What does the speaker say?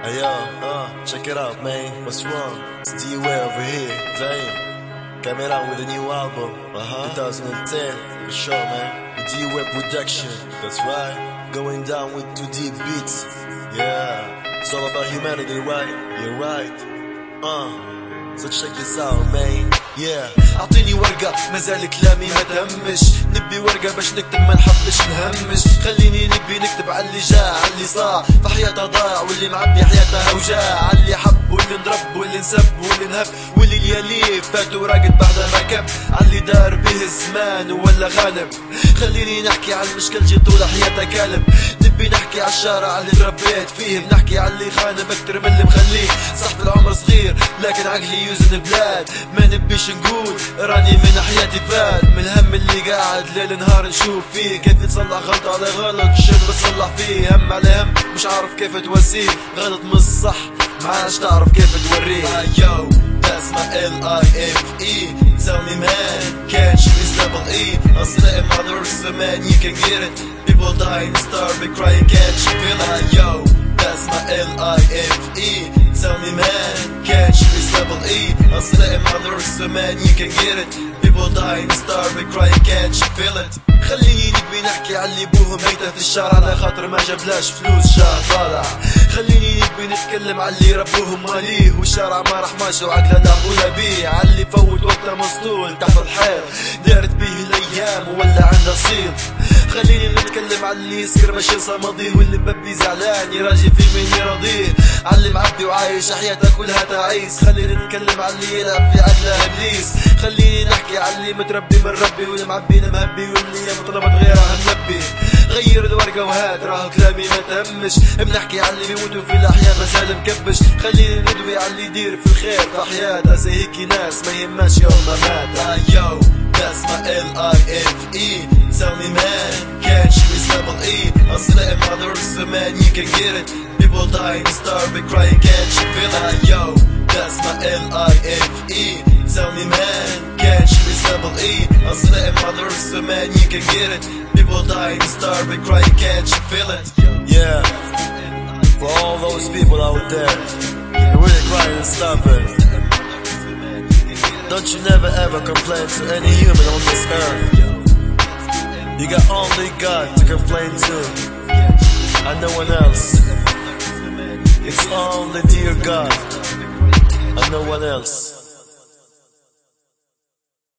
Hey yo, check it out, man. What's wrong? It's D-Way over here. Damn. Coming out with a new album. 2010. For sure, man. The D-Way production. That's right. Going down with 2 deep beats. Yeah. It's all about humanity, right? You're right. So check this out, man. Yeah. اعطيني ورقة مازال كلامي ما تهمش. نبي ورقة باش نكتب ما نحبش نهمش. خليني نبي نكتب على اللي جاء على اللي صار في حياته ضاع واللي معبي حياته اوجاع على اللي حب واللي نضرب واللي نسب واللي نهب واللي لياليه فات وراقد بعد ما كب على اللي دار به الزمان ولا غالب. خليني نحكي على المشكل جي طول حياته كالب. نبي نحكي على الشارع اللي تربيت فيه. بنحكي على اللي خانب اكتر من اللي مخليه. صح العمر صغير لكن عقلي يوزن البلاد. ما نبيش نقول راني من حياتي فات من الهم اللي قاعد ليل نهار نشوف فيه. كيف تصلح غلط على غلط شنو بتصلح فيه. هم على هم مش عارف كيف تواسيه. غلط من الصح معاش تعرف كيف توريه. Yo, that's my L-I-F-E. Tell me man, can't you be level E? أصل mother so man you can get it. People dying, starving, crying, can't you feel it? Yo, that's my L-I-F-E. Tell me man, can't you be level E? أصل mother so man you can get it. People dying, starving, crying, can't you feel it? خليني نبي نحكي على اللي بوهم ميتة في الشارع على خاطر ما جابلاش فلوس شهر طالع. خليني نبي نتكلم على اللي ربوهم ماليه والشارع ما رحماش وعقله لعبونا بيه. على اللي فوت وقته مسطول تحت الحيط دارت بيه الايام ولا عنده صيد. خليني نتكلم على اللي يسكر باش ينسى ماضيه واللي مبي زعلان يراجي في مين يرضيه. على اللي معبي وعايش حياته كلها تعيس. خليني نتكلم على اللي يلعب في عقله ابليس. خليني نحكي على اللي متربي من ربي واللي معبي مهبي واللي مطلبت غيرها منبي. غير الورقة وهات راه كلامي ما تهمش. بنحكي على اللي بيموتوا في الاحياء مازال مكبش. خليني ندوي على اللي يدير في الخير في حياته زي هيك ناس ما يهماش يوم ما مات. Yo, that's my L-I-F-E. Tell me man, can't you be level E? أصل mother so man you can get it. People dying, starving, crying, can't you feel it? Yo, that's my L-I-F-E. Tell me man, can't you be level E? أصل mother so man you can get it. People dying, starving, crying, can't you feel it? Yeah, for all those people out there who really crying and stopping. Don't you never ever complain to any human on this earth. You got only God to complain to and no one else. It's only dear God and no one else.